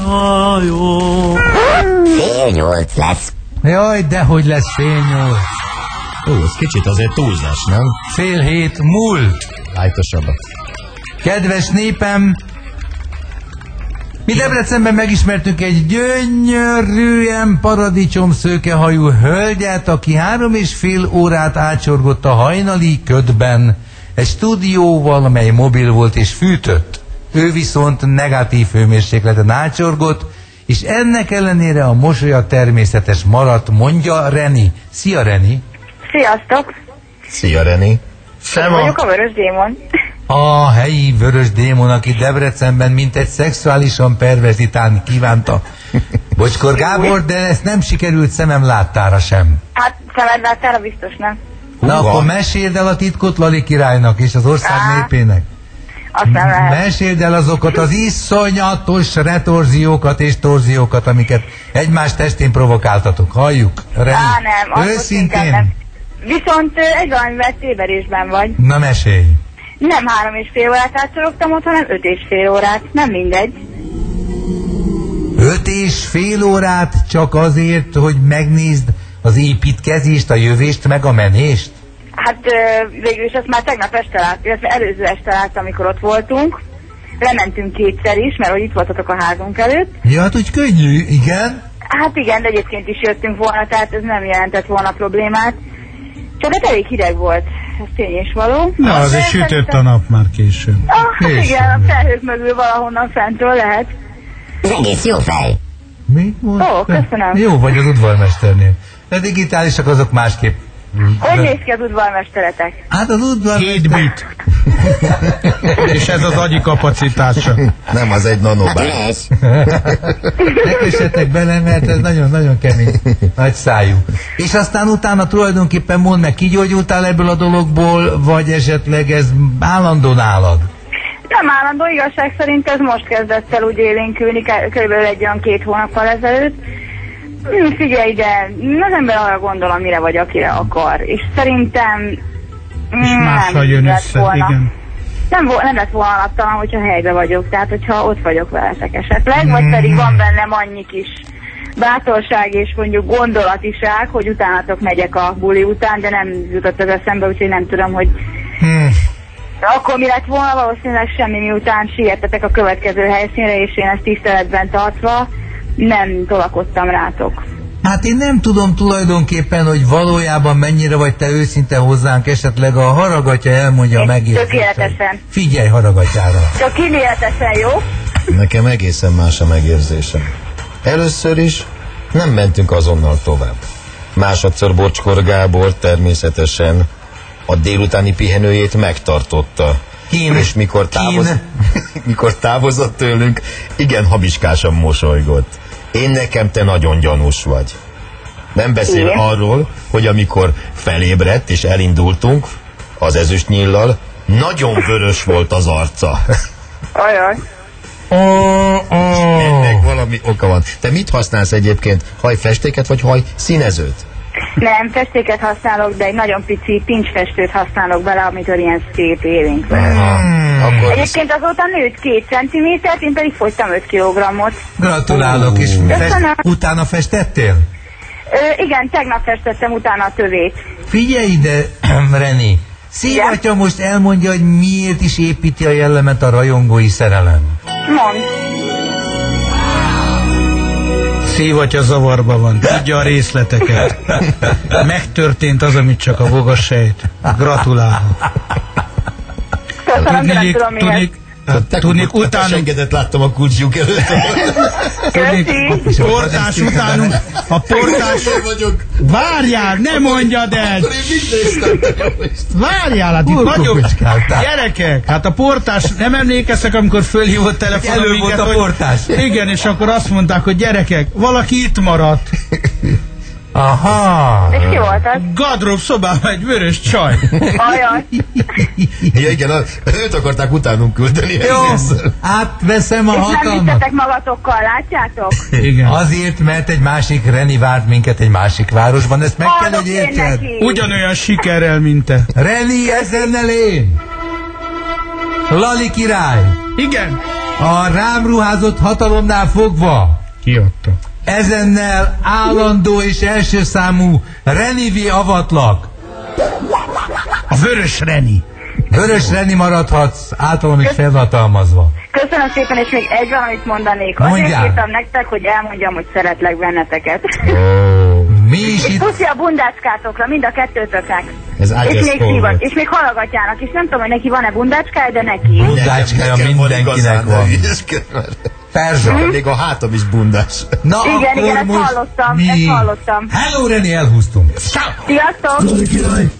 hajó. 7:30 lesz. Jaj, dehogy lesz 6:30. Ez kicsit azért túlzás, nem? 6:30 múlt. Lájtosabbat. Kedves népem, mi Debrecenben megismertünk egy gyönyörűen paradicsomszőkehajú hölgyet, aki 3,5 órát átsorgott a hajnali ködben egy stúdióval, amely mobil volt és fűtött. Ő viszont negatív hőmérsékleten átsorgott, és ennek ellenére a mosolya természetes maradt, mondja Reni. Szia, Reni! Sziasztok! Szia, Reni! Vagyok a Vörös Démon. A helyi Vörös Démon, aki Debrecenben mint egy szexuálisan perverzitálni kívánta Bocskor Gábor, de ezt nem sikerült szemem láttára sem. Hát szemed láttára biztos nem. Na akkor meséld el a titkot Lali királynak és az ország népének. Azt nem lehet. Meséld el azokat az iszonyatos retorziókat és torziókat, amiket egymás testén provokáltatok. Halljuk, Reni. Nem. Őszintén. Nem. Viszont egy valamivel tévedésben vagy. Na mesélj. Nem 3,5 órát átsorogtam ott, hanem 5,5 órát. Nem mindegy. 5,5 órát csak azért, hogy megnézd az építkezést, a jövést, meg a menést? Hát végül is azt már tegnap este láttam, illetve előző este láttam, amikor ott voltunk. Lementünk kétszer is, mert hogy itt voltatok a házunk előtt. Ja, hát úgy könnyű, igen? Hát igen, de egyébként is jöttünk volna, tehát ez nem jelentett volna problémát. Csak hát elég hideg volt, ez tény és való. Na, azért sütött a nap már később. Hát igen, a felhők mögül valahonnan fentről lehet. Ez egész jó fej. Mi? Ó, köszönöm. Jó vagy az udvarmesternél. De digitálisak azok másképp. Hogy néz ki az udvarmesteretek? Hát az udvarmester... 7 bit. És ez az agyi kapacitása. Nem, az egy nanobár. Ne kössetek bele, mert ez nagyon-nagyon kemény, nagy szájú. És aztán utána tulajdonképpen mondd meg, kigyógyultál ebből a dologból, vagy esetleg ez állandó nálad? Nem állandó, igazság szerint ez most kezdett el úgy élénkülni, körülbelül egy olyan 2 hónappal ezelőtt. Figyelj ide, az ember arra gondol, amire vagy, akire akar. És szerintem És mással jön össze, igen. Nem lett volna alaptalan, hogyha helyben vagyok, tehát hogyha ott vagyok veletek esetleg, vagy pedig van bennem annyi kis bátorság és mondjuk gondolatiság, hogy utánatok megyek a buli után, de nem jutott az eszembe, úgyhogy nem tudom, hogy akkor mi lett volna, valószínűleg semmi, miután siettetek a következő helyszínre, és én ezt tiszteletben tartva nem tolakodtam rátok. Hát én nem tudom tulajdonképpen, hogy valójában mennyire vagy te őszinte hozzánk, esetleg a Haragatya elmondja megértését. Tökéletesen. Figyelj Haragatyára. Csak kivéletesen, jó? Nekem egészen más a megérzésem. Először is nem mentünk azonnal tovább. Másodszor Bocskor Gábor természetesen a délutáni pihenőjét megtartotta. És mikor távozott tőlünk, igen habiskásan mosolygott. Nekem te nagyon gyanús vagy. Nem beszél arról, hogy amikor felébredt és elindultunk az ezüstnyíllal, nagyon vörös volt az arca. Ajaj. Ennek valami oka van. Te mit használsz egyébként? Hajfestéket vagy hajszínezőt? Nem, festéket használok, de egy nagyon pici pincsfestőt használok bele, amitől ilyen szép élénk van. Egyébként azóta nőtt 2 centimétert, én pedig fogytam 5 kilogrammot. Gratulálok, és utána festettél? Igen, tegnap festettem utána a tövét. Figyelj ide, Reni, Szívatya most elmondja, hogy miért is építi a jellemet a rajongói szerelem. Mondd. Szívatya zavarba van, tudja a részleteket. Megtörtént az, amit csak a voga sejt. Gratulálok. Köszönöm, de nem tudom miért. Tudnék, utána engedet láttam a kulcsjuk előtt. Portás utánunk, a portás... Várjál, ne mondjad el! Várjál, hát itt vagyok. Gyerekek, hát a portás, nem emlékeztek, amikor fölhívott telefonon minket, volt a portás. Igen, és akkor azt mondták, hogy gyerekek, valaki itt maradt. Aha. És ki volt az? Gadrób szobában egy vörös csaj. Ajaj. Ja, igen, őt akarták utánunk küldeni. Jó, átveszem a hatalmat. És nem vittetek magatokkal, látjátok? Igen. Azért, mert egy másik Reni várt minket egy másik városban, ezt meg kell, hogy értsed. Ugyanolyan sikerrel, mint te. Reni, ezennel én. Lali király. Igen. A rám ruházott hatalomnál fogva Kiadta. ezennel állandó és első számú Renivé avatlak. A Vörös Reni. Vörös Reni maradhatsz, általam is felhatalmazva. Köszönöm szépen, és még egy valamit mondanék. Mondjál. Azért írtam nektek, hogy elmondjam, hogy szeretlek benneteket. Mi is És itt... puszi a bundácskátokra, mind a kettőtöknek. Ez És Ágyas még Paul. szívat, és még hallgatjának, és nem tudom, hogy neki van-e bundácskája, de neki. Bundácskája Nekem mindenkinek van. igazán. Perzsa. Még a hátam is bundás. Na, Igen, akkor igen, ezt most hallottam, mi... ezt hallottam. Hello, Reni, elhúztunk. Sziasztok!